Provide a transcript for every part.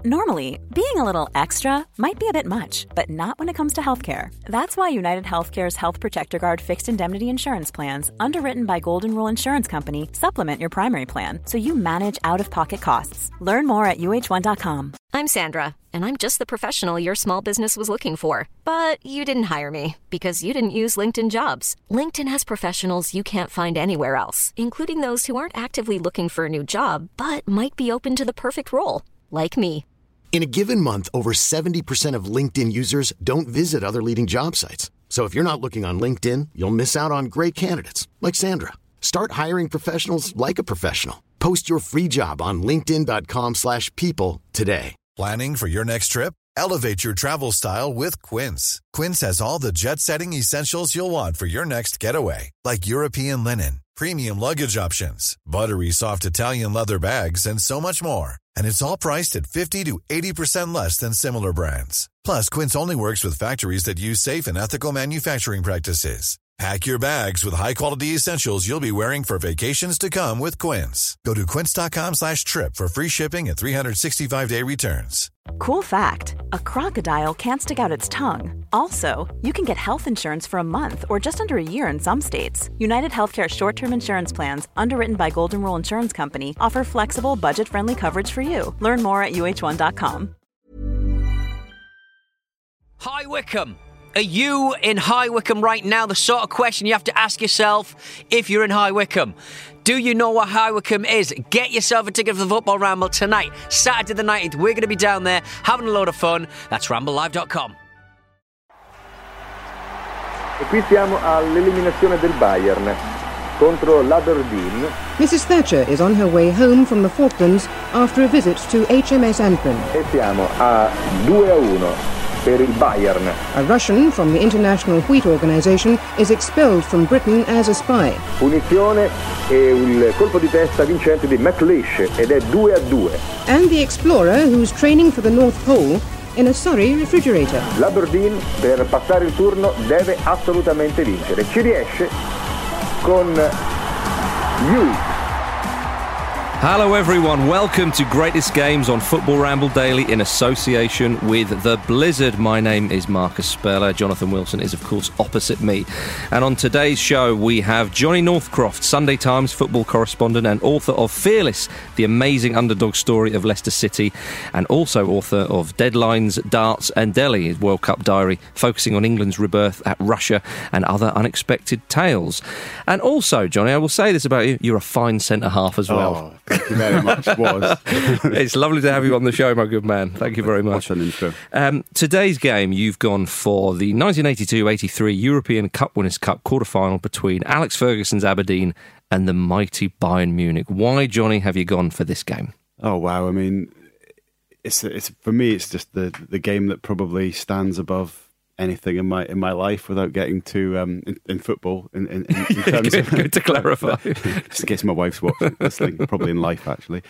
Normally, being a little extra might be a bit much, but not when it comes to healthcare. That's why United Healthcare's Health Protector Guard fixed indemnity insurance plans, underwritten by Golden Rule Insurance Company, supplement your primary plan so you manage out-of-pocket costs. Learn more at uh1.com. I'm Sandra, and I'm just the professional your small business was looking for. But you didn't hire me because you didn't use LinkedIn Jobs. LinkedIn has professionals you can't find anywhere else, including those who aren't actively looking for a new job, but might be open to the perfect role, like me. In a given month, over 70% of LinkedIn users don't visit other leading job sites. So if you're not looking on LinkedIn, you'll miss out on great candidates like Sandra. Start hiring professionals like a professional. Post your free job on linkedin.com/people today. Planning for your next trip? Elevate your travel style with Quince. Quince has all the jet-setting essentials you'll want for your next getaway, like European linen, premium luggage options, buttery soft Italian leather bags, and so much more. And it's all priced at 50 to 80% less than similar brands. Plus, Quince only works with factories that use safe and ethical manufacturing practices. Pack your bags with high-quality essentials you'll be wearing for vacations to come with Quince. Go to quince.com/trip for free shipping and 365-day returns. Cool fact, a crocodile can't stick out its tongue. Also, you can get health insurance for a month or just under a year in some states. United Healthcare short-term insurance plans, underwritten by Golden Rule Insurance Company, offer flexible, budget-friendly coverage for you. Learn more at uh1.com. High Wycombe. Are you in High Wycombe right now? The sort of question you have to ask yourself if you're in High Wycombe. Do you know what High Wycombe is? Get yourself a ticket for the Football Ramble tonight, Saturday the 19th. We're going to be down there having a load of fun. That's ramblelive.com. E qui siamo all'eliminazione del Bayern contro l'Aberdeen. Mrs. Thatcher is on her way home from the Falklands after a visit to HMS Antrim. E siamo a 2-1 per il Bayern. A Russian from the International Wheat Organization is expelled from Britain as a spy. Punizione e il colpo di testa vincente di McLeish ed è 2-2. And the explorer who's training for the North Pole in a Surrey refrigerator. L'Aberdeen per passare il turno deve assolutamente vincere. Ci riesce con Hughes. Hello everyone, welcome to Greatest Games on Football Ramble Daily in association with The Blizzard. My name is Marcus Speller. Jonathan Wilson is of course opposite me. And on today's show we have Johnny Northcroft, Sunday Times football correspondent and author of Fearless, the amazing underdog story of Leicester City, and also author of Deadlines, Darts and Delhi, his World Cup diary, focusing on England's rebirth at Russia and other unexpected tales. And also, Johnny, I will say this about you, you're a fine centre-half as well. Oh. Thank you very much. It's lovely to have you on the show, my good man. Thank you very much. What an intro. Today's game, you've gone for the 1982-83 European Cup Winners' Cup quarter-final between Alex Ferguson's Aberdeen and the mighty Bayern Munich. Why, Johnny, have you gone for this game? Oh, wow. I mean, it's for me, it's just the game that probably stands above anything in my life without getting too in football in terms of good to clarify. Just in case my wife's watching this thing, probably in life actually.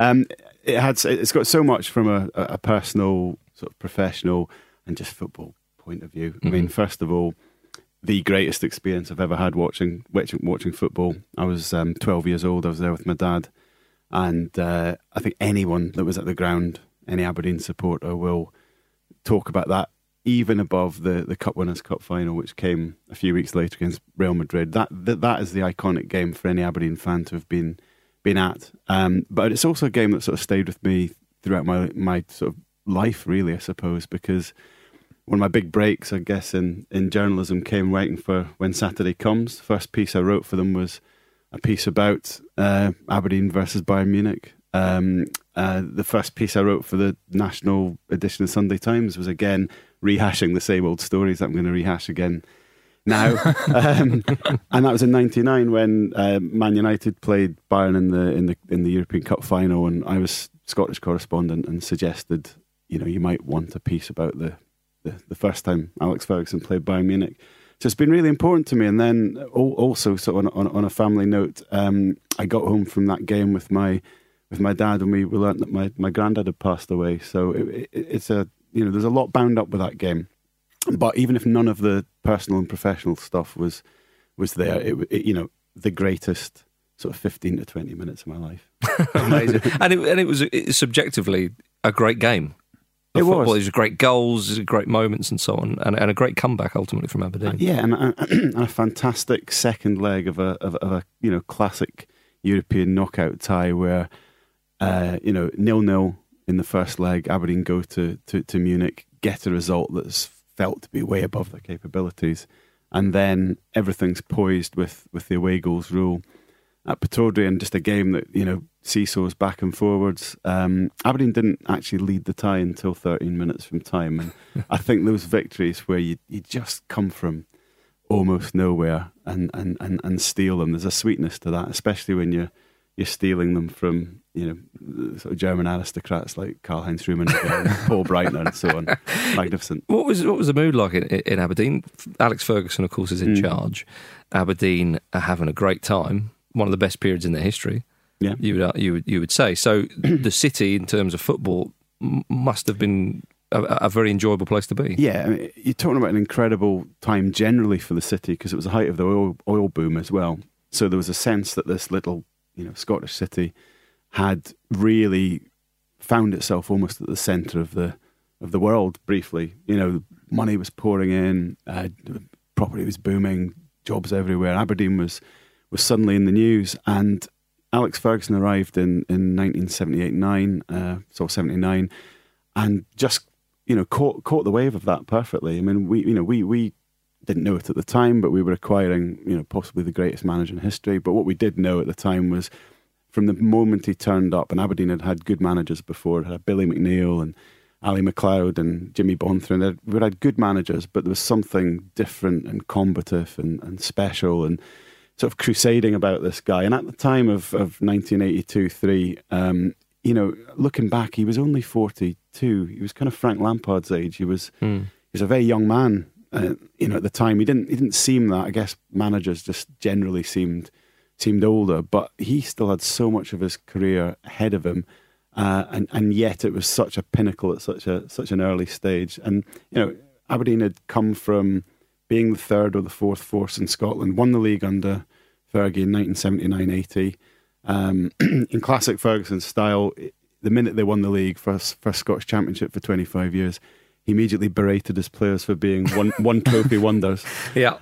It's got so much from a personal, sort of professional and just football point of view. I mean, first of all, the greatest experience I've ever had watching football. I was 12 years old. I was there with my dad, and I think anyone that was at the ground, any Aberdeen supporter, will talk about that. Even above the Cup Winners' Cup final, which came a few weeks later against Real Madrid. That is the iconic game for any Aberdeen fan to have been at. But it's also a game that sort of stayed with me throughout my sort of life, really, I suppose, because one of my big breaks, I guess, in journalism came waiting for When Saturday Comes. The first piece I wrote for them was a piece about Aberdeen versus Bayern Munich. The first piece I wrote for the national edition of Sunday Times was again rehashing the same old stories that I'm going to rehash again now. And that was in '99 when Man United played Bayern in the European Cup final, and I was Scottish correspondent and suggested, you might want a piece about the first time Alex Ferguson played Bayern Munich. So it's been really important to me. And then also, so on a family note, I got home from that game with my dad, and we learnt that my granddad had passed away. So it's there's a lot bound up with that game. But even if none of the personal and professional stuff was there, it the greatest sort of 15 to 20 minutes of my life. Amazing. And it was subjectively a great game. It was. There's great goals, there's great moments, and so on, and a great comeback ultimately from Aberdeen. And a fantastic second leg of a classic European knockout tie where 0-0 in the first leg. Aberdeen go to Munich, get a result that's felt to be way above their capabilities, and then everything's poised with the away goals rule at Pittodrie, and just a game that seesaws back and forwards. Aberdeen didn't actually lead the tie until 13 minutes from time, and I think those victories where you just come from almost nowhere and steal them, there's a sweetness to that, especially when you're stealing them from sort of German aristocrats like Karl-Heinz Rummenigge and Paul Breitner and so on. Magnificent. What was the mood like in Aberdeen? Alex Ferguson, of course, is in charge. Aberdeen are having a great time. One of the best periods in their history. Yeah, you would say. So the city, in terms of football, must have been a very enjoyable place to be. Yeah, I mean, you're talking about an incredible time generally for the city because it was the height of the oil boom as well. So there was a sense that this little Scottish city had really found itself almost at the centre of the world briefly. Money was pouring in, property was booming, jobs everywhere. Aberdeen was suddenly in the news, and Alex Ferguson arrived in 1978-9, 79, and just caught the wave of that perfectly. I mean, we didn't know it at the time, but we were acquiring possibly the greatest manager in history. But what we did know at the time was, from the moment he turned up, and Aberdeen had good managers before, it had Billy McNeill and Ali MacLeod and Jimmy Bonthron. We had good managers, but there was something different and combative and special and sort of crusading about this guy. And at the time of 1982-3, looking back, he was only 42. He was kind of Frank Lampard's age. He was a very young man. At the time, he didn't seem that. I guess managers just generally seemed older, but he still had so much of his career ahead of him, and yet it was such a pinnacle at such an early stage. And Aberdeen had come from being the third or the fourth force in Scotland, won the league under Fergie in 1979-80. In classic Ferguson style, the minute they won the league, first Scottish Championship for 25 years, he immediately berated his players for being one trophy wonders. Yeah.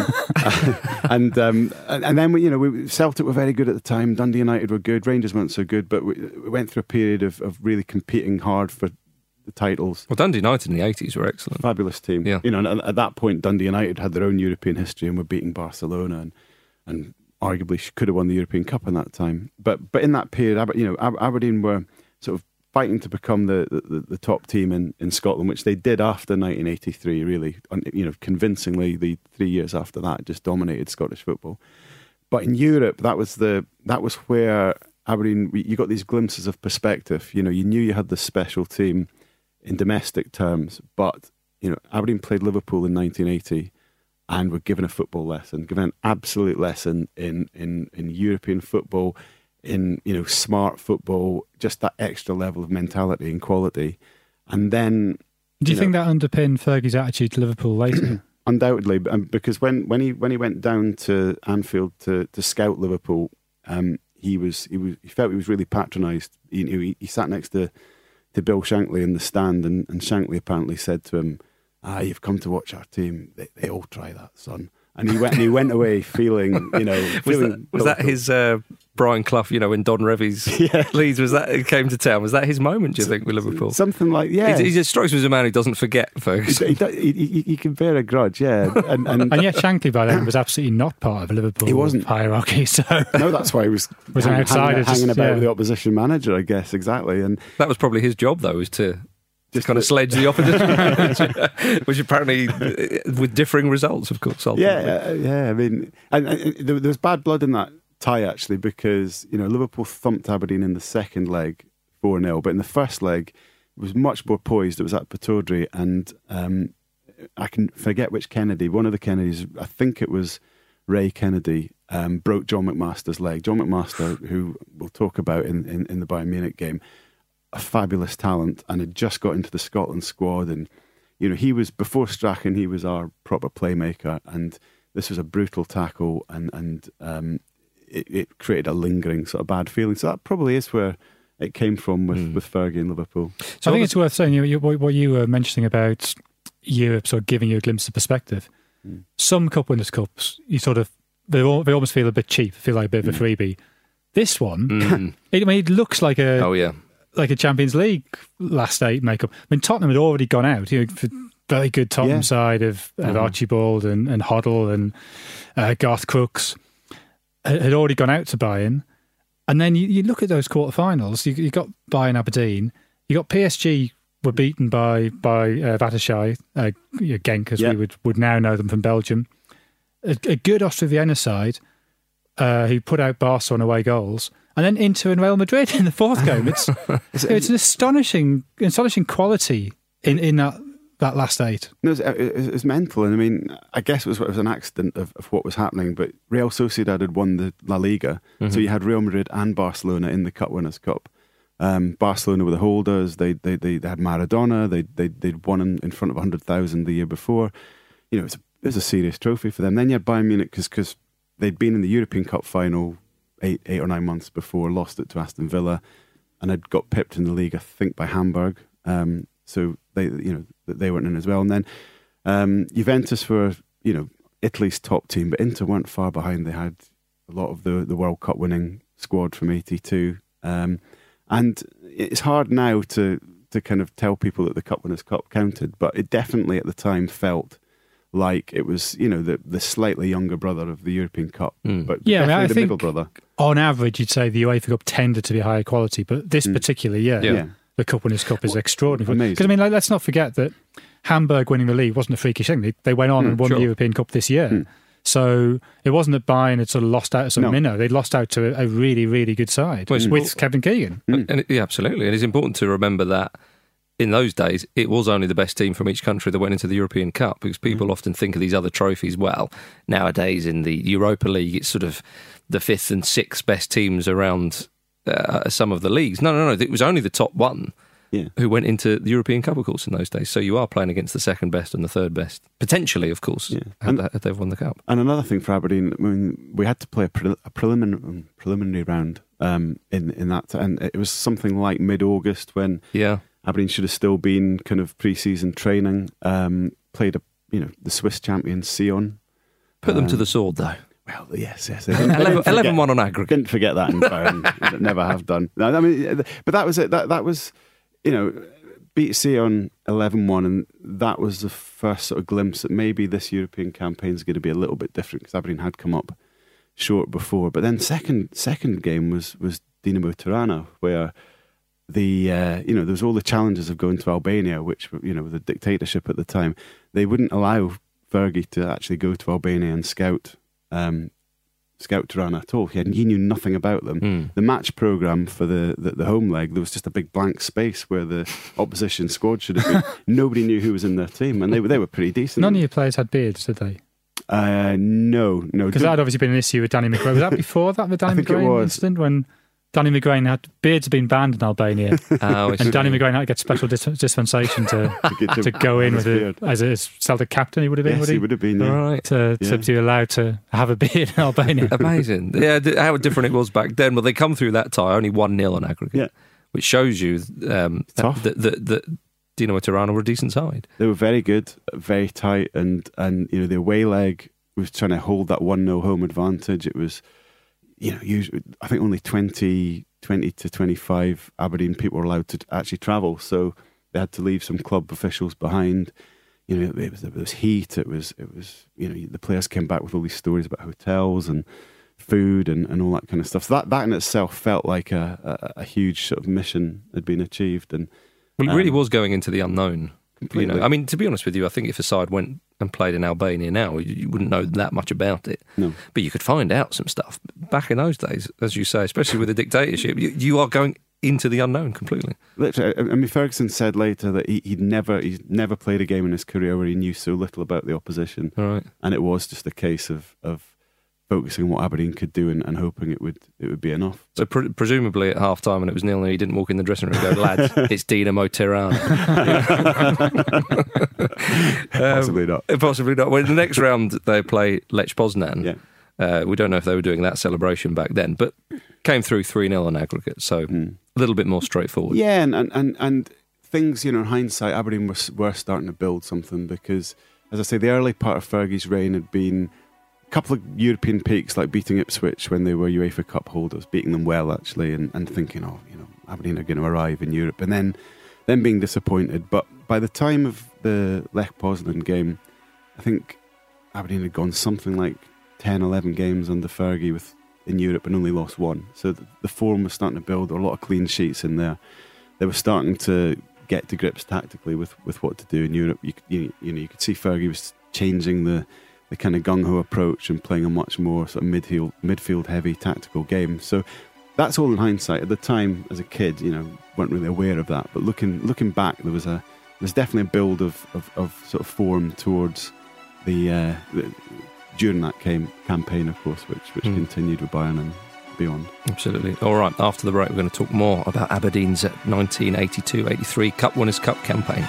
And then Celtic were very good at the time. Dundee United were good. Rangers weren't so good, but we went through a period of really competing hard for the titles. Well, Dundee United in the 80s were excellent. Fabulous team. Yeah. And at that point, Dundee United had their own European history and were beating Barcelona and arguably could have won the European Cup in that time. But in that period, Aberdeen were sort of fighting to become the top team in Scotland, which they did after 1983. Really, convincingly, the 3 years after that just dominated Scottish football. But in Europe, that was where Aberdeen, you got these glimpses of perspective. You knew you had this special team in domestic terms, but Aberdeen played Liverpool in 1980 and were given a football lesson, given an absolute lesson in European football, in smart football, just that extra level of mentality and quality. And then, do you think that underpinned Fergie's attitude to Liverpool later? Undoubtedly, because when he went down to Anfield to scout Liverpool, he felt he was really patronised. He sat next to Bill Shankly in the stand, and Shankly apparently said to him, "You've come to watch our team. They all try that, son." And he went away feeling, Was that his Brian Clough, when Don Revie's Leeds came to town? Was that his moment, do you think, with Liverpool? Something like, yeah. He just strikes me as a man who doesn't forget, folks. He can bear a grudge, yeah. And yet Shankly by then was absolutely not part of Liverpool. He wasn't. Hierarchy, so... No, that's why he was an outsider. Hanging about with the opposition manager, I guess, exactly. And that was probably his job, though, was to... Just kind of sledge the opposition, which apparently with differing results, of course. Ultimately. Yeah. I mean, and there was bad blood in that tie actually, because Liverpool thumped Aberdeen in the second leg 4-0, but in the first leg it was much more poised. It was at Pittodrie, and I can forget which Kennedy. One of the Kennedys, I think it was Ray Kennedy, broke John McMaster's leg. John McMaster, who we'll talk about in the Bayern Munich game. A fabulous talent, and had just got into the Scotland squad, and he was, before Strachan, he was our proper playmaker, and this was a brutal tackle, and it created a lingering sort of bad feeling. So that probably is where it came from with Fergie and Liverpool. So I think it's worth saying what you were mentioning about Europe sort of giving you a glimpse of perspective. Some Cup Winners' Cups, they almost feel a bit cheap, feel like a bit of a freebie. This one, it looks like a Champions League last 8 makeup. I mean, Tottenham had already gone out. For very good Tottenham side of Archibald and Hoddle and Garth Crooks had already gone out to Bayern. And then you look at those quarterfinals. You got Bayern Aberdeen. You got PSG were beaten by Vatashay, Genk, as we would now know them from Belgium. A good Austria Vienna side who put out Barca on away goals. And then Inter and Real Madrid in the fourth game. It's an astonishing quality in that last 8. No, it was mental, and I mean, I guess it was an accident of what was happening. But Real Sociedad had won the La Liga, so you had Real Madrid and Barcelona in the Cup Winners' Cup. Barcelona were the holders. They had Maradona. They'd won in front of 100,000 the year before. It was a serious trophy for them. Then you had Bayern Munich because they'd been in the European Cup final 8 or 9 months before, lost it to Aston Villa, and had got pipped in the league, I think, by Hamburg. So they weren't in as well. And then Juventus were, Italy's top team, but Inter weren't far behind. They had a lot of the World Cup winning squad from '82. And it's hard now to kind of tell people that the Cup Winners' Cup counted, but it definitely at the time felt like it was, the slightly younger brother of the European Cup, but definitely I think middle brother. On average, you'd say the UEFA Cup tended to be higher quality, but this particular year, the Cup Winners' Cup is extraordinary. Because, let's not forget that Hamburg winning the league wasn't a freakish thing. They went on and won the European Cup this year. So it wasn't that Bayern had sort of lost out to some minnow. They'd lost out to a really, really good side with Kevin Keegan. Absolutely. And it's important to remember that in those days, it was only the best team from each country that went into the European Cup, because people often think of these other trophies. Well, nowadays in the Europa League, it's sort of the 5th and 6th best teams around some of the leagues. No. It was only the top one who went into the European Cup, of course, in those days. So you are playing against the second best and the third best, potentially, of course, if they've won the Cup. And another thing for Aberdeen, we had to play a preliminary round in that, and it was something like mid-August when Aberdeen should have still been kind of pre-season training. Played the Swiss champions Sion. Put them to the sword, though. Well, yes. 11-1 on aggregate. Didn't forget that in Bayern. Never have done. No, I mean, but that was it. That was, beat Sion 11-1, and that was the first sort of glimpse that maybe this European campaign is going to be a little bit different, because Aberdeen had come up short before. But then second game was Dinamo Tirana, where there was all the challenges of going to Albania, which, with the dictatorship at the time, they wouldn't allow Fergie to actually go to Albania and scout Tirana at all. He knew nothing about them. The match programme for the home leg, there was just a big blank space where the opposition squad should have been. Nobody knew who was in their team, and they were pretty decent. None of your players had beards, did they? No. Because that had obviously been an issue with Danny McGrain. Was that before that, the Danny McGrain incident, when Danny McGrain had beards been banned in Albania, and Danny McGrain had to get special dispensation to go in with it as a Celtic captain. He would have been. Yes, he would have been. Right. To be allowed to have a beard in Albania. Amazing. Yeah, how different it was back then. Well, they come through that tie only 1-0 on aggregate, which shows you that Dinamo Tirana were a decent side. They were very good, very tight, and the away leg was trying to hold that 1-0 home advantage. It was, usually, I think only 20 to 25 Aberdeen people were allowed to actually travel, so they had to leave some club officials behind. It was heat. It was the players came back with all these stories about hotels and food and all that kind of stuff. So that in itself felt like a huge sort of mission had been achieved. And well, it really was going into the unknown. Completely. I mean, to be honest with you, I think if a side went and played in Albania now, you wouldn't know that much about it. No. But you could find out some stuff. Back in those days, as you say, especially with the dictatorship, you are going into the unknown completely. Literally, I mean, Ferguson said later that he'd never played a game in his career where he knew so little about the opposition. Right. And it was just a case of focusing on what Aberdeen could do and hoping it would be enough. So presumably at half time when it was 0-0, he didn't walk in the dressing room and go, lads, it's Dinamo Tirana. Possibly not. Possibly not. Well, in the next round they play Lech Poznan. Yeah. We don't know if they were doing that celebration back then, but came through 3-0 on aggregate, so a little bit more straightforward. Yeah, and things, in hindsight, Aberdeen were starting to build something because, as I say, the early part of Fergie's reign had been a couple of European peaks, like beating Ipswich when they were UEFA Cup holders, beating them well, actually, and thinking, Aberdeen are going to arrive in Europe, and then being disappointed. But by the time of the Lech Poznan game, I think Aberdeen had gone something like 10, 11 games under Fergie in Europe and only lost one. So the form was starting to build. There were a lot of clean sheets in there. They were starting to get to grips tactically with what to do in Europe. You could see Fergie was changing the kind of gung-ho approach and playing a much more sort of midfield heavy tactical game. So that's all in hindsight. At the time, as a kid, weren't really aware of that. But looking back, there was definitely a build of sort of form towards the during that campaign, of course, which continued with Bayern and beyond. Absolutely. All right, after the break, we're going to talk more about Aberdeen's 1982-83 Cup Winners' Cup campaign.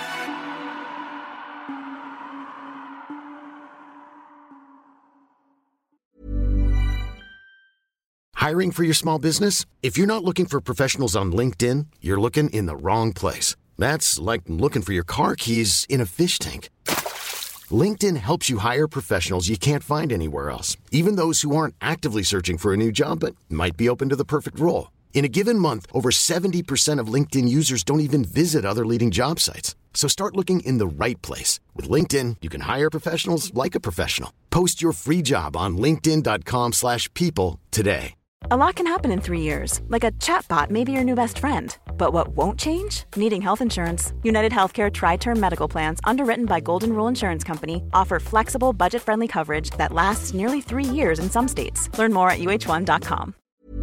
Hiring for your small business? If you're not looking for professionals on LinkedIn, you're looking in the wrong place. That's like looking for your car keys in a fish tank. LinkedIn helps you hire professionals you can't find anywhere else, even those who aren't actively searching for a new job but might be open to the perfect role. In a given month, over 70% of LinkedIn users don't even visit other leading job sites. So start looking in the right place. With LinkedIn, you can hire professionals like a professional. Post your free job on linkedin.com/people today. A lot can happen in 3 years, like a chatbot may be your new best friend. But what won't change? Needing health insurance. United Healthcare Tri-Term Medical Plans, underwritten by Golden Rule Insurance Company, offer flexible, budget-friendly coverage that lasts nearly 3 years in some states. Learn more at uh1.com.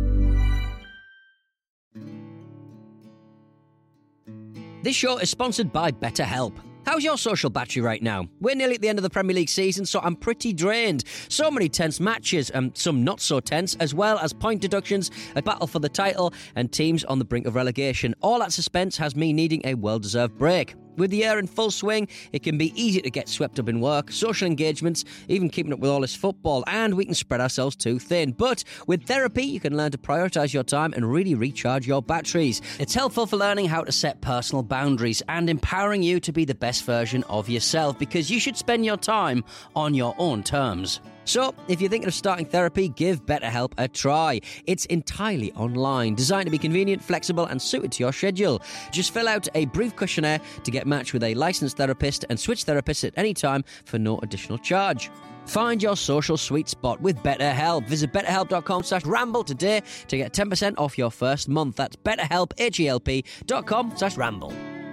This show is sponsored by BetterHelp. How's your social battery right now? We're nearly at the end of the Premier League season, so I'm pretty drained. So many tense matches, and some not so tense, as well as point deductions, a battle for the title, and teams on the brink of relegation. All that suspense has me needing a well-deserved break. With the year in full swing, it can be easy to get swept up in work, social engagements, even keeping up with all this football, and we can spread ourselves too thin. But with therapy, you can learn to prioritise your time and really recharge your batteries. It's helpful for learning how to set personal boundaries and empowering you to be the best version of yourself, because you should spend your time on your own terms. So, if you're thinking of starting therapy, give BetterHelp a try. It's entirely online, designed to be convenient, flexible, and suited to your schedule. Just fill out a brief questionnaire to get matched with a licensed therapist and switch therapists at any time for no additional charge. Find your social sweet spot with BetterHelp. Visit betterhelp.com/ramble today to get 10% off your first month. That's betterhelp, HELP.com/ramble.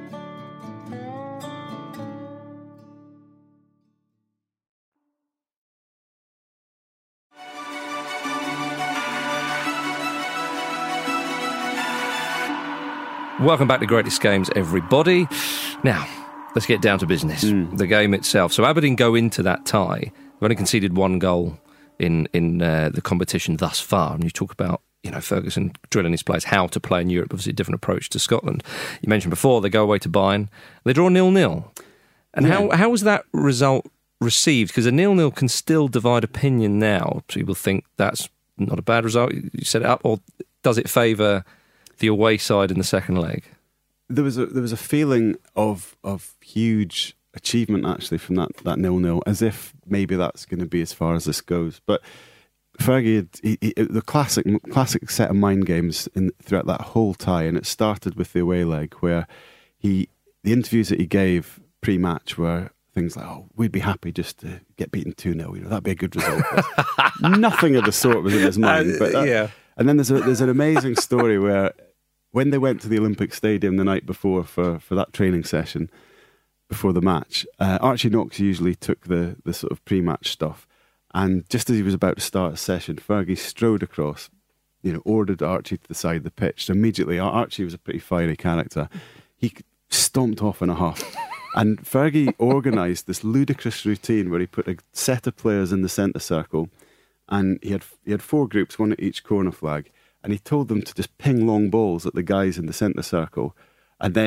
Welcome back to Greatest Games, everybody. Now, let's get down to business. The game itself. So Aberdeen go into that tie. They've only conceded one goal in the competition thus far. And you talk about, Ferguson drilling his players how to play in Europe. Obviously, a different approach to Scotland. You mentioned before, they go away to Bayern. They draw 0-0. And how was that result received? Because a 0-0 can still divide opinion now. People think that's not a bad result. You set it up, or does it favour the away side in the second leg? There was a feeling of huge achievement actually from that 0-0, as if maybe that's going to be as far as this goes. But Fergie had the classic set of mind games throughout that whole tie, and it started with the away leg where the interviews that he gave pre-match were things like, we'd be happy just to get beaten 2-0. That'd be a good result. Nothing of the sort was in his mind. And then there's an amazing story where when they went to the Olympic Stadium the night before for that training session before the match, Archie Knox usually took the sort of pre-match stuff, and just as he was about to start a session, Fergie strode across, ordered Archie to the side of the pitch. So immediately, Archie was a pretty fiery character. He stomped off in a huff. And Fergie organised this ludicrous routine where he put a set of players in the centre circle, and he had four groups, one at each corner flag, and he told them to just ping long balls at the guys in the centre circle, and then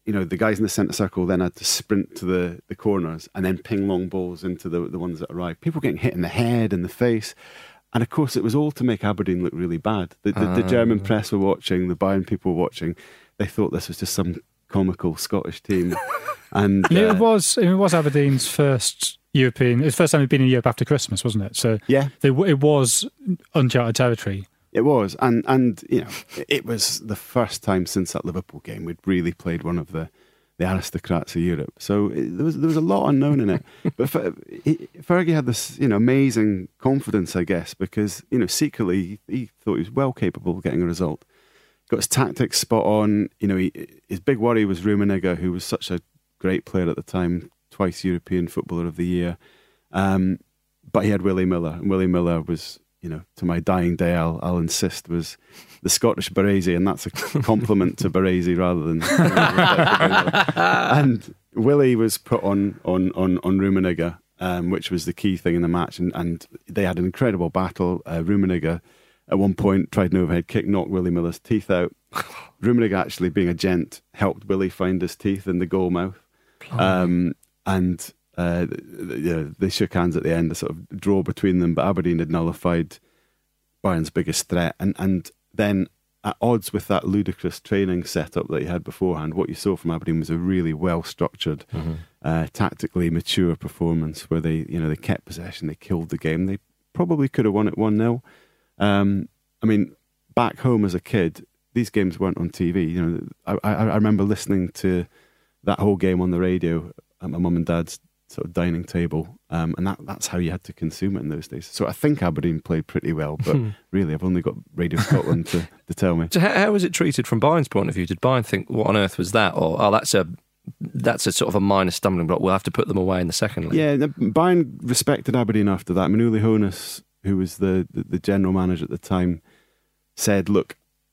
the guys in the centre circle then had to sprint to the corners and then ping long balls into the ones that arrived. People getting hit in the head and the face. And of course, it was all to make Aberdeen look really bad. The German press were watching, the Bayern people were watching. They thought this was just some comical Scottish team. And it was Aberdeen's first European. It's the first time they'd been in Europe after Christmas, wasn't it? So yeah, it was uncharted territory. It was, and it was the first time since that Liverpool game we'd really played one of the aristocrats of Europe. So there was a lot unknown in it. But Fergie had this amazing confidence, I guess, because secretly he thought he was well capable of getting a result. Got his tactics spot on. His big worry was Rummenigge, who was such a great player at the time, twice European Footballer of the Year. But he had Willie Miller, and Willie Miller was, to my dying day, I'll insist, was the Scottish Baresi, and that's a compliment to Baresi rather than. And Willie was put on Rummenigge, which was the key thing in the match, and they had an incredible battle. Rummenigge, at one point, tried an overhead kick, knocked Willie Miller's teeth out. Rummenigge, actually being a gent, helped Willie find his teeth in the goal mouth, and. They shook hands at the end, a sort of draw between them, but Aberdeen had nullified Bayern's biggest threat. And then, at odds with that ludicrous training setup that he had beforehand, what you saw from Aberdeen was a really well-structured, tactically mature performance where they kept possession, they killed the game. They probably could have won it 1-0. I mean, back home as a kid, these games weren't on TV. I remember listening to that whole game on the radio at my mum and dad's sort of dining table, and that's how you had to consume it in those days. So I think Aberdeen played pretty well, but really I've only got Radio Scotland to tell me. So how was it treated from Bayern's point of view? Did Bayern think, what on earth was that? Or, that's a sort of a minor stumbling block, we'll have to put them away in the second league? Yeah, Bayern respected Aberdeen after that. I mean, Uli Hoeneß, who was the general manager at the time, said, look,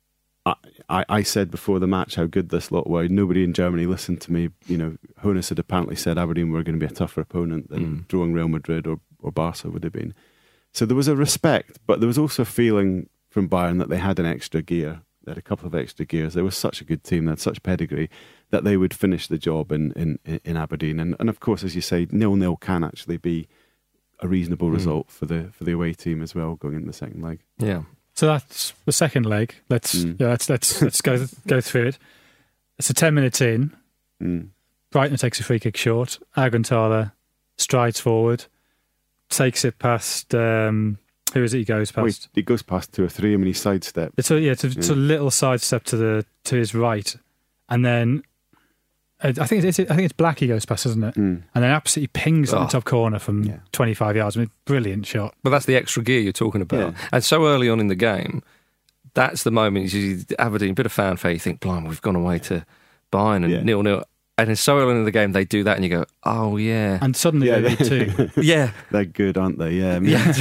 I said before the match how good this lot were. Nobody in Germany listened to me. Hoeneß had apparently said Aberdeen were going to be a tougher opponent than drawing Real Madrid or Barca would have been. So there was a respect, but there was also a feeling from Bayern that they had an extra gear. They had a couple of extra gears. They were such a good team, they had such pedigree, that they would finish the job in Aberdeen. And of course, as you say, 0-0 can actually be a reasonable result for the away team as well, going into the second leg. Yeah. So that's the second leg. Let's go through it. It's a 10 minutes in. Brighton takes a free kick short. Alcantara strides forward, takes it past. Who is it? He goes past. He goes past 2 or 3. I mean, he sidestepped. It's a little sidestep to his right, and then I think it's Black he goes past, isn't it? And then absolutely pings in the top corner from 25 yards. I mean, brilliant shot. But that's the extra gear you're talking about. Yeah. And so early on in the game, that's the moment you see Aberdeen, a bit of fanfare, you think, blimey, we've gone away to Bayern and 0-0. And then so early in the game, they do that and you go, oh, yeah. And suddenly they lead too. Yeah. They're good, aren't they? Yeah.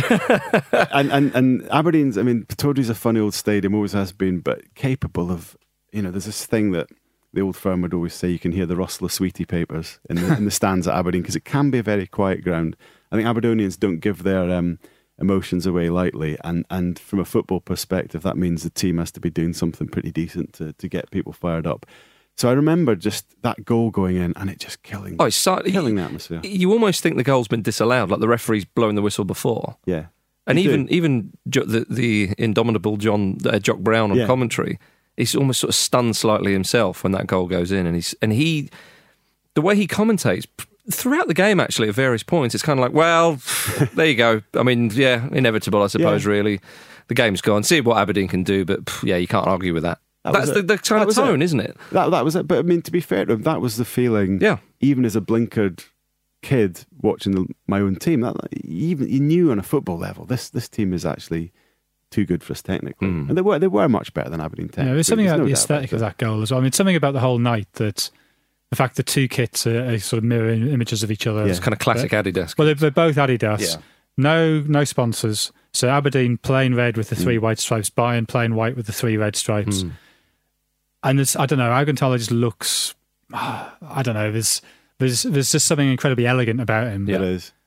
And Aberdeen's, I mean, Pittodrie's a funny old stadium, always has been, but capable of, there's this thing that the old firm would always say, you can hear the rustle of sweetie papers in the stands at Aberdeen, because it can be a very quiet ground. I think Aberdonians don't give their emotions away lightly, and from a football perspective, that means the team has to be doing something pretty decent to get people fired up. So I remember just that goal going in and it just killing the atmosphere. You almost think the goal's been disallowed, like the referee's blown the whistle before. Yeah. And even the indomitable Jock Brown on commentary, he's almost sort of stunned slightly himself when that goal goes in, and he the way he commentates throughout the game, actually, at various points, it's kind of like, well, there you go. I mean, inevitable, I suppose. Really, the game's gone. See what Aberdeen can do, but you can't argue with that. That's the kind of tone, isn't it? That was it. But I mean, to be fair to him, that was the feeling. Yeah. Even as a blinkered kid watching my own team, even you knew on a football level, this team is actually too good for us technically, and they were much better than Aberdeen technically. Yeah, there's something about the aesthetic of that goal as well. I mean, something about the whole night, that the fact that two kits are sort of mirror images of each other. It's kind of classic Adidas. Well, they're both Adidas. Yeah. No sponsors. So Aberdeen plain red with the 3 white stripes, Bayern plain white with the 3 red stripes. And I don't know, Alcantara just looks, I don't know, there's just something incredibly elegant about him. Yeah, it is.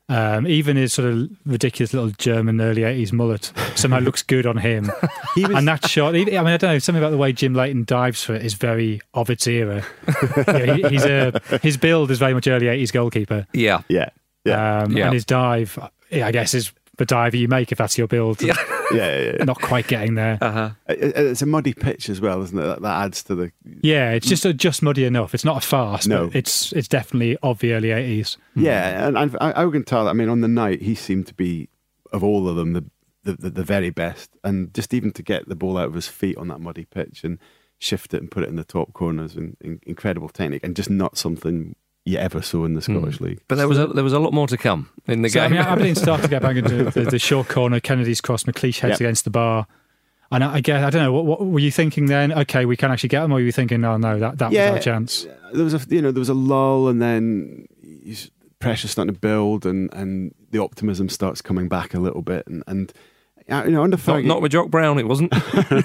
Even his sort of ridiculous little German early 80s mullet somehow looks good on him. And that shot, I don't know, something about the way Jim Leighton dives for it is very of its era. His build is very much early 80s goalkeeper. Yeah. And his dive, I guess, is the dive you make if that's your build. Yeah. Not quite getting there. It's a muddy pitch as well, isn't it? That adds to the... Yeah, it's just muddy enough. It's not a farce, no. But it's definitely of the early 80s. Yeah, and I can tell that. I mean, on the night, he seemed to be, of all of them, the very best. And just even to get the ball out of his feet on that muddy pitch and shift it and put it in the top corners, and incredible technique, and just not something you ever saw in the Scottish League. But there was a lot more to come in the game. I mean, Aberdeen started to get back into the short corner. Kennedy's cross, McLeish heads against the bar. And I guess, I don't know, what were you thinking then? Okay, we can actually get them, or were you thinking, no, that was our chance? There was a lull, and then pressure starting to build, and the optimism starts coming back a little bit, and under Fergie, not with Jock Brown, it wasn't.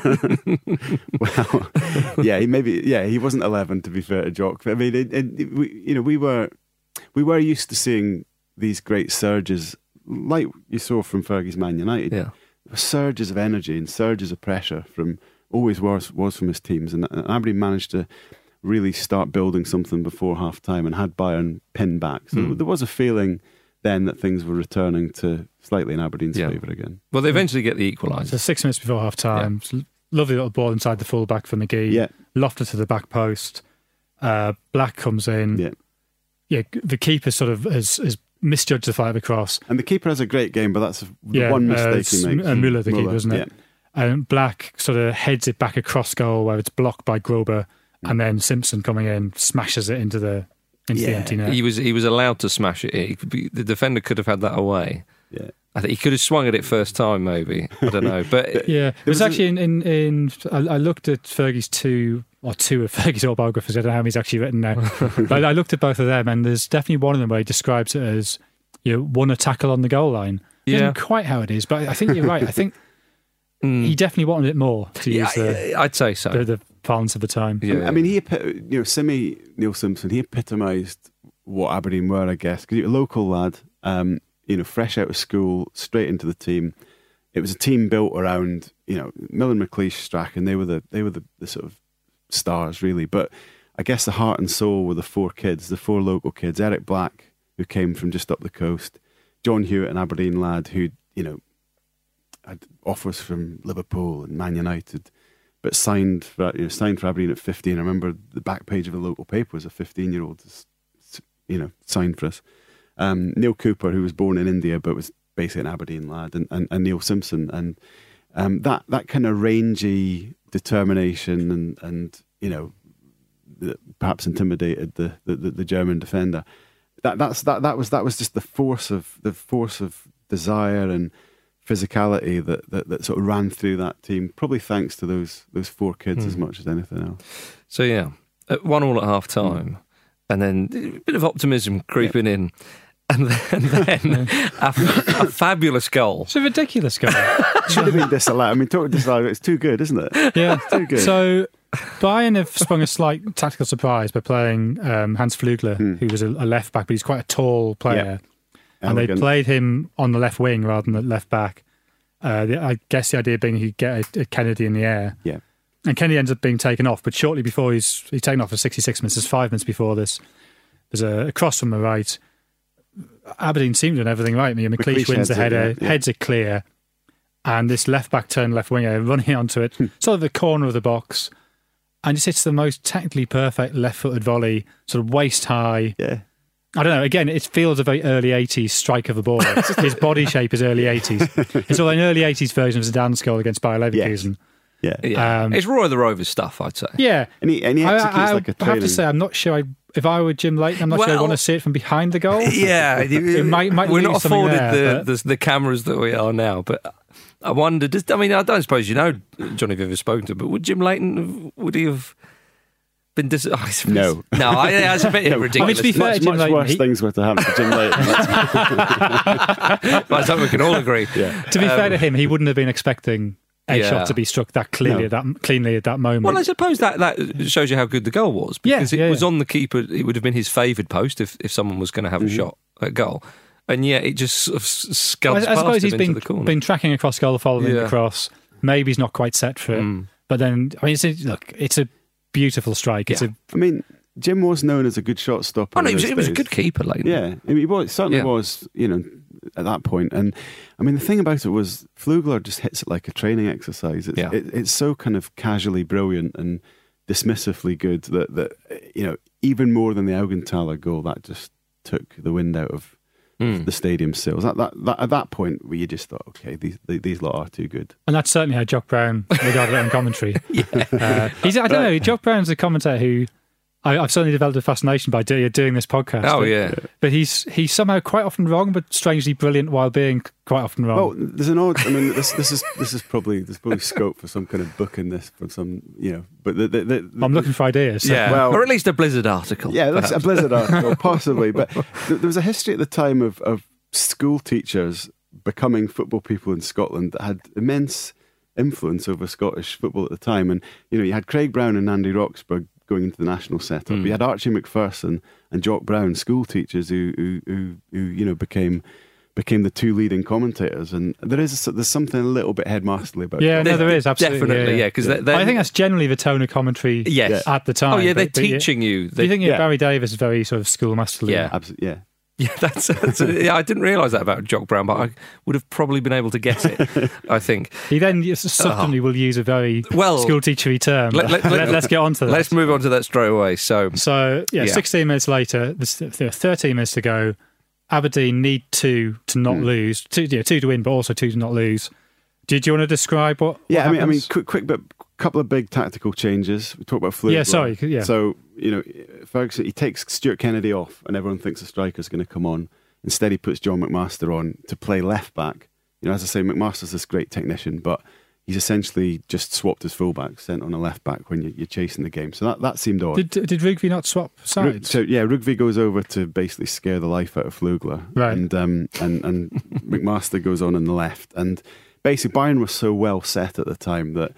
Well, he wasn't 11, to be fair to Jock. I mean, we were used to seeing these great surges, like you saw from Fergie's Man United. Yeah. Surges of energy and surges of pressure from from his teams, and Aberdeen managed to really start building something before half time and had Bayern pinned back. So there was a feeling then that things were returning to slightly in Aberdeen's favour again. Well, they eventually get the equaliser. So 6 minutes before half time, lovely little ball inside the full back for McGee, lofted to the back post. Black comes in. Yeah, the keeper sort of has misjudged the flight of the cross. And the keeper has a great game, but that's the one mistake he makes. Müller, the keeper, isn't it? Yeah. And Black sort of heads it back across goal where it's blocked by Grober, and then Simpson coming in smashes it into the empty net. He was allowed to smash it. The defender could have had that away. Yeah, I think he could have swung at it first time, maybe. I don't know, but it was actually in I looked at Fergie's two of Fergie's autobiographies. I don't know how many he's actually written now, but I looked at both of them, and there's definitely one of them where he describes it as won a tackle on the goal line. It isn't quite how it is, but I think you're right. I think he definitely wanted it more. To use I'd say so. The parlance of the time. Yeah. I mean, Simi Neil Simpson, he epitomised what Aberdeen were, I guess, because he was a local lad. Fresh out of school, straight into the team. It was a team built around, Millen, McLeish, Strachan. They were the sort of stars, really. But I guess the heart and soul were the four local kids. Eric Black, who came from just up the coast. John Hewitt, an Aberdeen lad who, had offers from Liverpool and Man United, but signed for Aberdeen at 15. I remember the back page of a local paper was a 15-year-old, signed for us. Neil Cooper, who was born in India but was basically an Aberdeen lad, and Neil Simpson, and that kind of rangy determination and perhaps intimidated the German defender. That was just the force of desire and physicality that sort of ran through that team. Probably thanks to those four kids as much as anything else. So at 1-1 at half time, and then a bit of optimism creeping in. And then a fabulous goal. It's a ridiculous goal. Should have been disallowed. I mean, talking disallowed, it's too good, isn't it? Yeah, it's too good. So Bayern have sprung a slight tactical surprise by playing Hans Flugler, who was a left back, but he's quite a tall player. Yeah. And they played him on the left wing rather than the left back. I guess the idea being he'd get a Kennedy in the air. Yeah. And Kennedy ends up being taken off, but shortly before he's taken off for 66 minutes, there's 5 minutes before this, there's a cross from the right. Aberdeen seemed to do everything right. McLeish wins the header, heads it clear, and this left back turn left winger running onto it, sort of the corner of the box, and just hits the most technically perfect left-footed volley, sort of waist high. Yeah. I don't know. Again, it feels a very early 80s strike of the ball. His body shape is early 80s. It's all an early 80s version of Zidane's goal against Bayer Leverkusen. Yeah. It's Roy the Rover stuff, I'd say. Yeah. And he executes like a training. I have to say, I'm not sure if I were Jim Leighton, I'm not sure I'd want to see it from behind the goal. Yeah. We're not afforded the cameras that we are now, but I wondered, I don't suppose Johnny, have ever spoken to him, but would Jim Leighton, would he have been No. No, it's a bit ridiculous. To be fair, much worse things were to happen to Jim Leighton. I think we can all agree. Yeah. To be fair to him, he wouldn't have been expecting a shot to be struck that clearly cleanly at that moment. Well, I suppose that shows you how good the goal was, because it was on the keeper. It would have been his favoured post if someone was going to have a shot at goal. and yet it just sort of scuds I suppose past he's him into the corner. been tracking across goal, following Yeah. the cross. Maybe he's not quite set for it, but then it's a beautiful strike. It's a I mean, Jim was known as a good shot stopper. Oh, no, in he those was a days. good keeper, like Yeah, I mean, he certainly was, at that point. And I mean, the thing about it was Flugler just hits it like a training exercise. It's so kind of casually brilliant and dismissively good that even more than the Augenthaler goal, that just took the wind out of the stadium sails. At that point, where you just thought, okay, these lot are too good. And that's certainly how Jock Brown regarded it on commentary. I don't know, Jock Brown's a commentator who I've certainly developed a fascination by doing this podcast. Oh, yeah. But he's somehow quite often wrong, but strangely brilliant while being quite often wrong. Well, there's an odd. I mean, this is probably there's probably scope for some kind of book in this from some But I'm looking for ideas. Yeah, well, or at least a Blizzard article. Yeah, that's a Blizzard article, possibly. But there was a history at the time of school teachers becoming football people in Scotland that had immense influence over Scottish football at the time. And you had Craig Brown and Andy Roxburgh going into the national setup. You had Archie McPherson and Jock Brown, school teachers who became the two leading commentators. And there's something a little bit headmasterly about Yeah, that. no, there is, absolutely. Definitely, yeah. Because I think that's generally the tone of commentary at the time. Oh, yeah, they're but teaching you. Do you think Barry Davis is very sort of schoolmasterly? Yeah. Absolutely, yeah. Yeah, that's I didn't realise that about Jock Brown, but I would have probably been able to guess it, I think. He then subtly will use a very school teachery term. Let's get on to that. Let's move on to that straight away. So 16 minutes later, there are 13 minutes to go. Aberdeen need two to not lose. Two to win, but also two to not lose. Did you want to describe what happens? I mean, quick, but couple of big tactical changes. We talked about Flugler. Yeah, sorry. Yeah. So, Ferguson, he takes Stuart Kennedy off and everyone thinks the striker's going to come on. Instead, he puts John McMaster on to play left back. As I say, McMaster's this great technician, but he's essentially just swapped his fullback, sent on a left back when you're chasing the game. So that seemed odd. Did Rugby not swap sides? Rugby goes over to basically scare the life out of Flugler. Right. And McMaster goes on the left. And basically, Bayern was so well set at the time that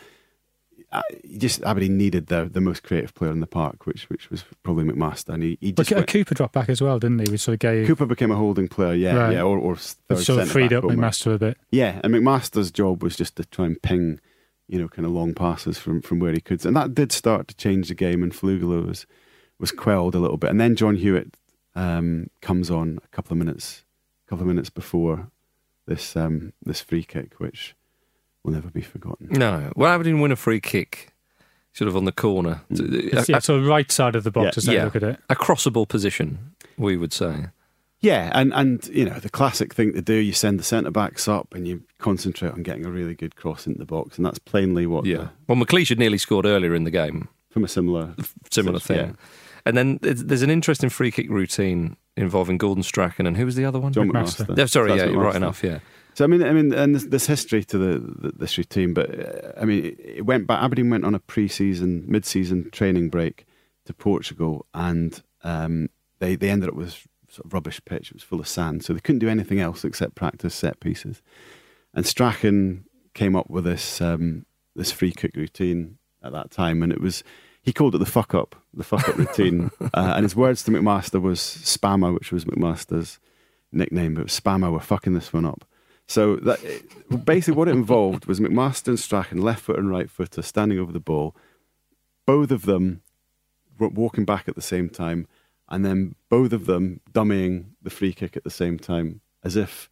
Aberdeen needed the most creative player in the park, which was probably McMaster, and he just Cooper dropped back as well, didn't he? We sort of gave Cooper became a holding player, or third sort of freed up McMaster a bit. Yeah, and McMaster's job was just to try and ping, kind of long passes from where he could, and that did start to change the game. And Flugler was quelled a little bit, and then John Hewitt comes on a couple of minutes before this free kick, which will never be forgotten. No. Well, Aberdeen win a free kick sort of on the corner. Sort of right side of the box, as they look at it. A crossable position, we would say. Yeah, and the classic thing to do, you send the centre-backs up and you concentrate on getting a really good cross into the box, and that's plainly what... Yeah. Well, McLeish had nearly scored earlier in the game. From a similar thing. Yeah. And then there's an interesting free kick routine involving Gordon Strachan, and who was the other one? John McMaster. McMaster. Right enough, yeah. So I mean, and there's history to this routine, but I mean, it went back. Aberdeen went on a mid-season training break to Portugal, and they ended up with sort of rubbish pitch. It was full of sand, so they couldn't do anything else except practice set pieces. And Strachan came up with this free kick routine at that time, and he called it the fuck up routine. And his words to McMaster was Spammer, which was McMaster's nickname, but Spammer, we're fucking this one up. So basically what it involved was McMaster and Strachan, left foot and right footer, standing over the ball, both of them walking back at the same time, and then both of them dummying the free kick at the same time, as if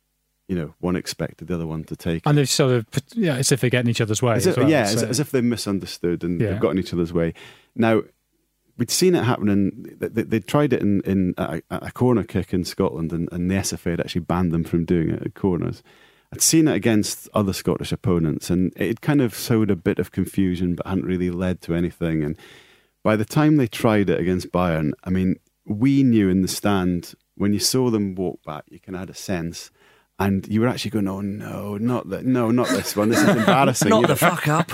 one expected the other one to take. And they've sort of, as if they're getting each other's way. As if they've misunderstood and they've gotten each other's way. Now, we'd seen it happen, they tried it in a corner kick in Scotland, and the SFA had actually banned them from doing it at corners. I'd seen it against other Scottish opponents, and it kind of sowed a bit of confusion, but hadn't really led to anything. And by the time they tried it against Bayern, I mean, we knew in the stand, when you saw them walk back, you kind of had a sense. And you were actually going, oh no, not this one. This is embarrassing. Not the fuck up.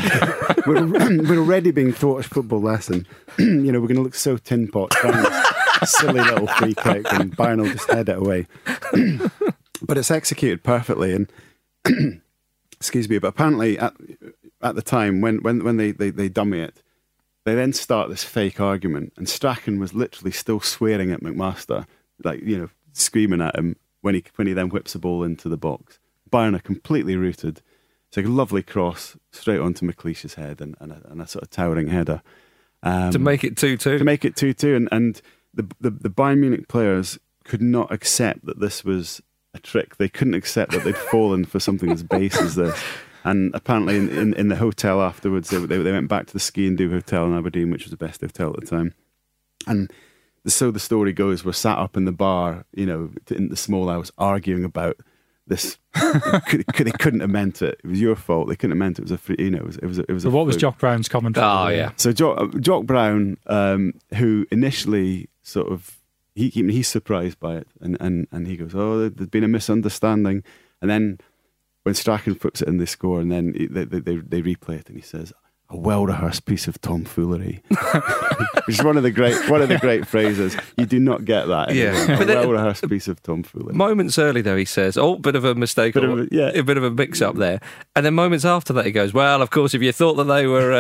We're already being taught a football lesson. We're going to look so tin pot trying this silly little free kick, and Bayern will just head it away. But it's executed perfectly, and excuse me. But apparently, at the time when they dummy it, they then start this fake argument, and Strachan was literally still swearing at McMaster, screaming at him. when he then whips the ball into the box. Bayern are completely rooted. It's like a lovely cross straight onto McLeish's head and a sort of towering header. To make it 2-2. To make it 2-2. And the Bayern Munich players could not accept that this was a trick. They couldn't accept that they'd fallen for something as base as this. And apparently in the hotel afterwards, they went back to the Ski and Do Hotel in Aberdeen, which was the best hotel at the time. And so the story goes, we're sat up in the bar, in the small hours, arguing about this. They couldn't have meant it. It was your fault. They couldn't have meant it. It was a free, it was. But what was Jock Brown's commentary? Oh yeah. So Jock Brown, who initially sort of he's surprised by it, and he goes, "Oh, there's been a misunderstanding," and then when Strachan puts it in, they score, and then they replay it, and he says, "A well-rehearsed piece of tomfoolery," which is one of the great phrases. You do not get that anymore. A well-rehearsed piece of tomfoolery. Moments early, though, he says, "Oh, bit of a mistake, a bit of a mix-up there," and then moments after that, he goes, "Well, of course, if you thought that they were,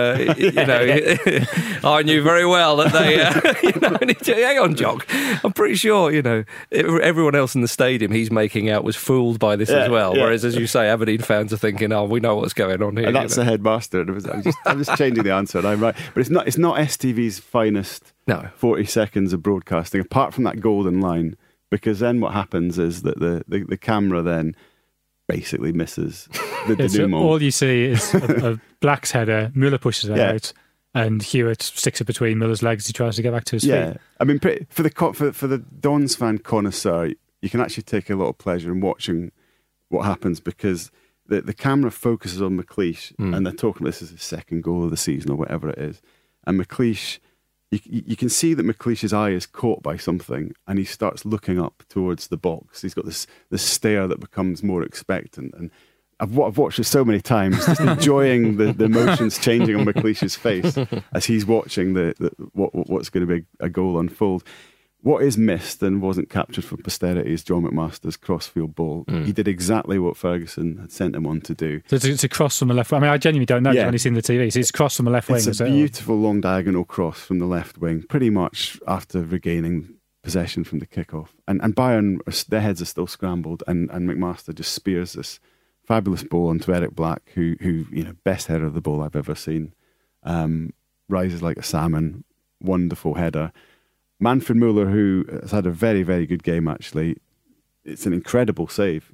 I knew very well that they, hang on, Jock. I'm pretty sure, everyone else in the stadium he's making out was fooled by this as well. Whereas, as you say, Aberdeen fans are thinking, "Oh, we know what's going on here." And that's the headmaster. I'm just changing the answer, and I'm right. But it's not STV's finest 40 seconds of broadcasting, apart from that golden line, because then what happens is that the camera then basically misses the denouement. All you see is a Black's header, Müller pushes it out, and Hewitt sticks it between Müller's legs as he tries to get back to his feet. I mean, for the Dons fan connoisseur, you can actually take a lot of pleasure in watching what happens, because the camera focuses on McLeish, and they're talking, this is his second goal of the season or whatever it is. And McLeish, you can see that McLeish's eye is caught by something, and he starts looking up towards the box. He's got this stare that becomes more expectant. And I've watched it so many times, just enjoying the emotions changing on McLeish's face as he's watching what's going to be a goal unfold. What is missed and wasn't captured for posterity is John McMaster's crossfield ball. He did exactly what Ferguson had sent him on to do. So it's a cross from the left wing. I mean, I genuinely don't know. I've only seen the TV. So it's a cross from the left wing. It's a beautiful long diagonal cross from the left wing, pretty much after regaining possession from the kickoff. And Bayern, their heads are still scrambled, and McMaster just spears this fabulous ball onto Eric Black, who best header of the ball I've ever seen. Rises like a salmon, wonderful header. Manfred Müller, who has had a very, very good game, actually, it's an incredible save.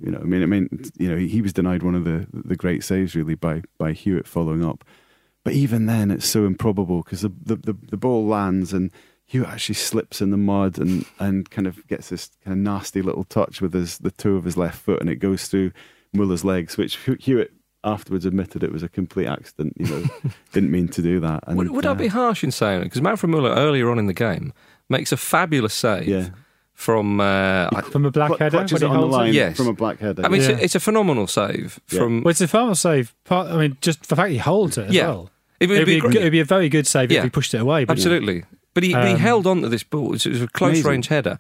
He was denied one of the great saves, really, by Hewitt following up. But even then, it's so improbable, because the ball lands and Hewitt actually slips in the mud and kind of gets this kind of nasty little touch with the toe of his left foot, and it goes through Müller's legs, which Hewitt afterwards admitted it was a complete accident. Didn't mean to do that. And, would I be harsh in saying it? Because Manfred Müller, earlier on in the game, makes a fabulous save from a Black header. Clutches it on the line from a Black header. I mean, it's a phenomenal save. It's a phenomenal save. Just the fact he holds it as well. It'd be a very good save if he pushed it away. Absolutely. But he held on to this ball. It was a close-range header.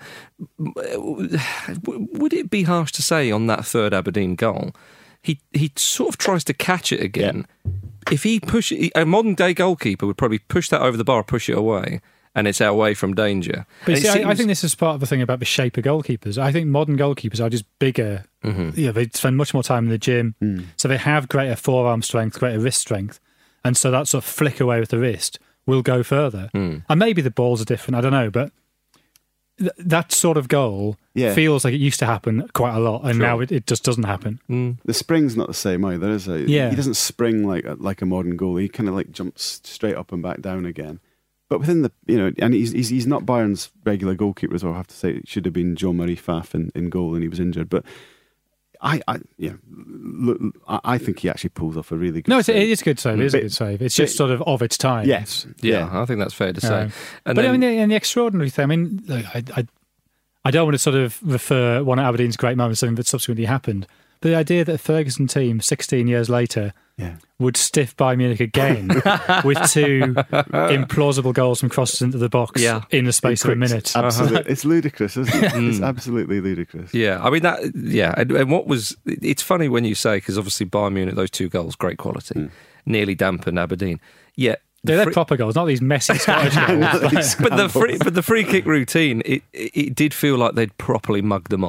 Would it be harsh to say on that third Aberdeen goal, he sort of tries to catch it again? If he a modern-day goalkeeper would probably push that over the bar, push it away, and it's away from danger. But I think this is part of the thing about the shape of goalkeepers. I think modern goalkeepers are just bigger. Mm-hmm. They spend much more time in the gym, so they have greater forearm strength, greater wrist strength, and so that sort of flick away with the wrist will go further. And maybe the balls are different, I don't know, but that sort of goal feels like it used to happen quite a lot, and now it just doesn't happen. The spring's not the same either, is it? He doesn't spring like a modern goalie. He kind of like jumps straight up and back down again. But within the, and he's not Bayern's regular goalkeeper as well. I have to say, it should have been Jean-Marie Pfaff in goal, and he was injured. But I think he actually pulls off a really good save. It is a good save. It is a good save. It's just sort of its time. Yes. Yeah, I think that's fair to say. And the extraordinary thing, I don't want to sort of refer one of Aberdeen's great moments to something that subsequently happened, but the idea that a Ferguson team 16 years later would stiff Bayern Munich again with two implausible goals from crosses into the box in the space of a minute. Absolutely. It's ludicrous, isn't it? It's absolutely ludicrous. Yeah, I mean, and what was... It's funny when you say, because obviously Bayern Munich, those two goals, great quality, nearly dampened Aberdeen. Yet... They're proper goals, not these messy Scottish goals. But the free kick routine, it did feel like they'd properly mugged them off.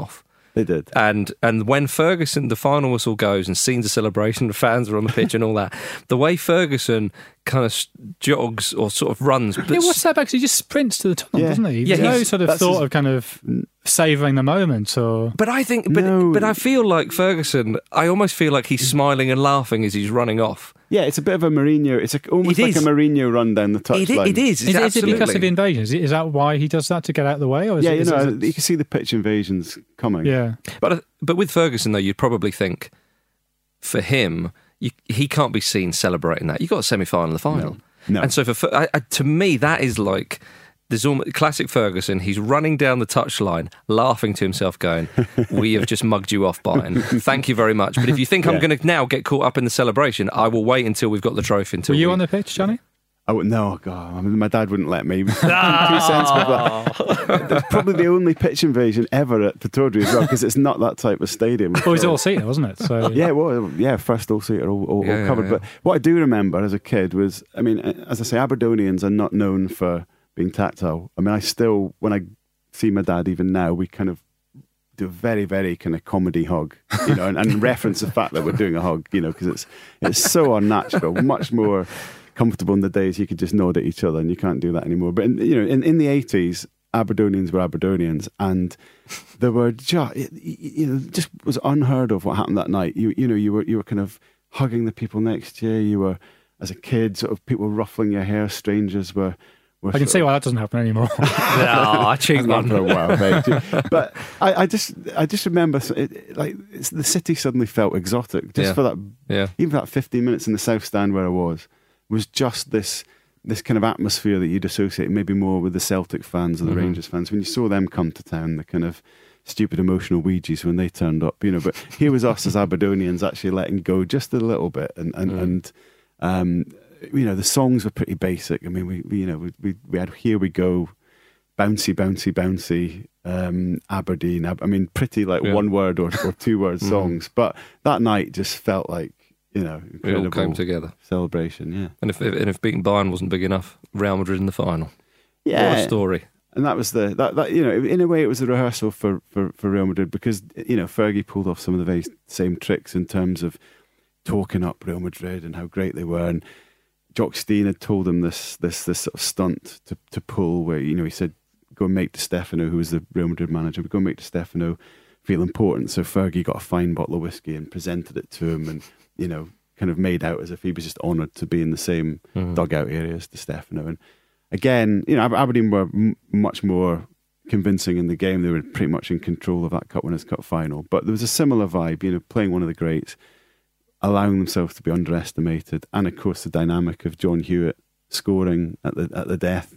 They did. And when Ferguson, the final whistle goes and scenes of celebration, the fans are on the pitch and all that, the way Ferguson kind of jogs or sort of runs. Yeah, what's that about? 'Cause he just sprints to the tunnel, doesn't he? Yeah, no sort of thought of kind of savouring the moment. Or... But I think, but I feel like Ferguson, I almost feel like he's smiling and laughing as he's running off. Yeah, it's a bit of a Mourinho. It's almost like a Mourinho run down the touchline. It is. Is it because of the invasion? Is that why he does that, to get out of the way? Or is you can see the pitch invasions coming. Yeah, but with Ferguson though, you'd probably think for him, he can't be seen celebrating that. You got a semi-final and the final, no. And so to me, that is like. There's almost classic Ferguson. He's running down the touchline, laughing to himself, going, "We have just mugged you off, Bayern. Thank you very much. But if you think I'm going to now get caught up in the celebration, I will wait until we've got the trophy." Were you on the pitch, Johnny? No, God, I mean, my dad wouldn't let me. He was too sensitive. That's probably the only pitch invasion ever at Pittodrie as well, because it's not that type of stadium. Well, it was all-seater, wasn't it? So first all-seater, all covered. Yeah. But what I do remember as a kid was, I mean, as I say, Aberdonians are not known for being tactile. I mean, when I see my dad even now, we kind of do a very, very kind of comedy hug, and reference the fact that we're doing a hug, because it's so unnatural, much more comfortable in the days you could just nod at each other, and you can't do that anymore. But in the 80s, Aberdonians were Aberdonians, and there were just was unheard of what happened that night. You were kind of hugging the people next to you. You were, as a kid, sort of people ruffling your hair. Strangers were. I can see why that doesn't happen anymore. No, I cheated one for a while, mate. But I just remember the city suddenly felt exotic just for that. Yeah. Even for that 15 minutes in the South Stand where I was just this kind of atmosphere that you'd associate maybe more with the Celtic fans or the Rangers fans when you saw them come to town. The kind of stupid emotional Ouija's when they turned up, But here was us as Aberdonians actually letting go just a little bit, and the songs were pretty basic. I mean, we had "Here We Go," "Bouncy, Bouncy, Bouncy," Aberdeen. I mean, pretty like one word or two word songs. But that night just felt like incredible. It all came together. Celebration, yeah. And if beating Bayern wasn't big enough, Real Madrid in the final. Yeah, what a story. And that was that in a way it was a rehearsal for Real Madrid, because Fergie pulled off some of the very same tricks in terms of talking up Real Madrid and how great they were. And Jock Stein had told him this sort of stunt to pull, where he said, "Go and make Di Stefano," who was the Real Madrid manager, "go and make Di Stefano feel important." So Fergie got a fine bottle of whiskey and presented it to him, and kind of made out as if he was just honoured to be in the same dugout area as Di Stefano. And again, Aberdeen were much more convincing in the game. They were pretty much in control of that Cup Winners' Cup final. But there was a similar vibe, playing one of the greats, allowing themselves to be underestimated, and of course the dynamic of John Hewitt scoring at the death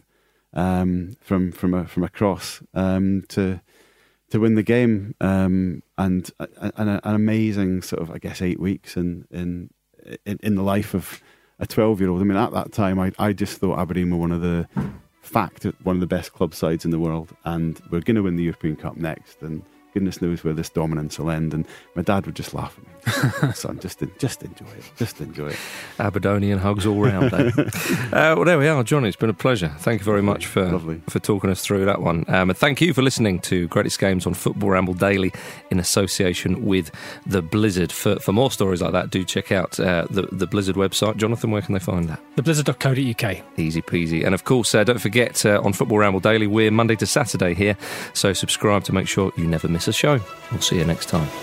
from a cross to win the game, and an amazing sort of, I guess, 8 weeks in the life of a 12-year-old. I mean, at that time, I just thought Aberdeen were one of the best club sides in the world, and we're going to win the European Cup next, and goodness knows where this dominance will end. And my dad would just laugh at me. Son, just enjoy it. Just enjoy it. Aberdonian hugs all round. Well, there we are, Johnny. It's been a pleasure. Thank you very much for talking us through that one. And thank you for listening to Greatest Games on Football Ramble Daily in association with The Blizzard. For more stories like that, do check out the Blizzard website. Jonathan, where can they find that? theblizzard.co.uk. Easy peasy. And of course, don't forget, on Football Ramble Daily, we're Monday to Saturday here, so subscribe to make sure you never miss a show. We'll see you next time.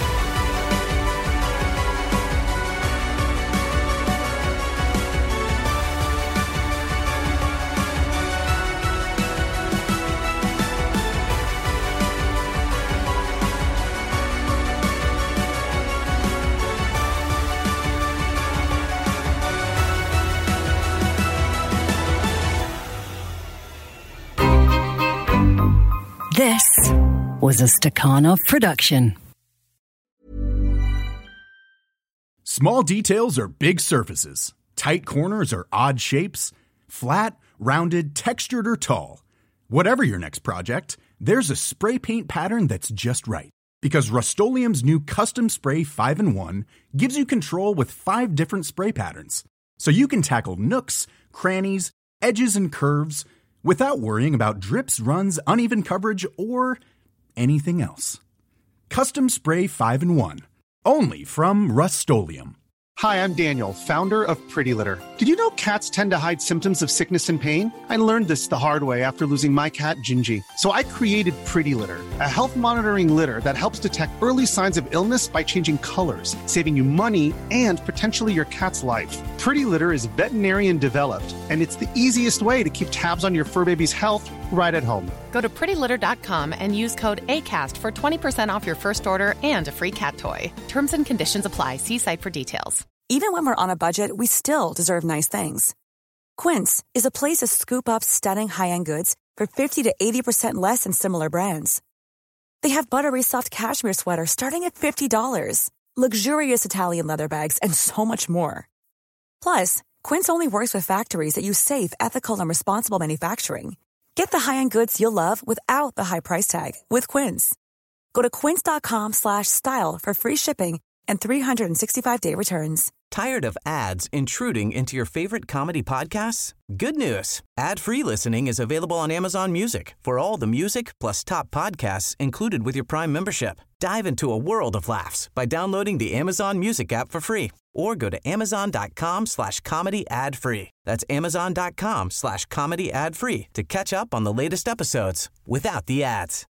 This was a Stakhanov production. Small details are big surfaces. Tight corners are odd shapes. Flat, rounded, textured, or tall. Whatever your next project, there's a spray paint pattern that's just right. Because Rust-Oleum's new Custom Spray 5-in-1 gives you control with 5 different spray patterns. So you can tackle nooks, crannies, edges, and curves without worrying about drips, runs, uneven coverage, or anything else. Custom Spray 5-in-1. Only from Rust-Oleum. Hi, I'm Daniel, founder of Pretty Litter. Did you know cats tend to hide symptoms of sickness and pain? I learned this the hard way after losing my cat, Gingy. So I created Pretty Litter, a health monitoring litter that helps detect early signs of illness by changing colors, saving you money and potentially your cat's life. Pretty Litter is veterinarian developed, and it's the easiest way to keep tabs on your fur baby's health right at home. Go to prettylitter.com and use code ACAST for 20% off your first order and a free cat toy. Terms and conditions apply. See site for details. Even when we're on a budget, we still deserve nice things. Quince is a place to scoop up stunning high-end goods for 50 to 80% less than similar brands. They have buttery soft cashmere sweaters starting at $50, luxurious Italian leather bags, and so much more. Plus, Quince only works with factories that use safe, ethical, and responsible manufacturing. Get the high-end goods you'll love without the high price tag with Quince. Go to quince.com/style for free shipping and 365-day returns. Tired of ads intruding into your favorite comedy podcasts? Good news. Ad-free listening is available on Amazon Music for all the music plus top podcasts included with your Prime membership. Dive into a world of laughs by downloading the Amazon Music app for free or go to amazon.com/comedy ad-free. That's amazon.com/comedy ad-free to catch up on the latest episodes without the ads.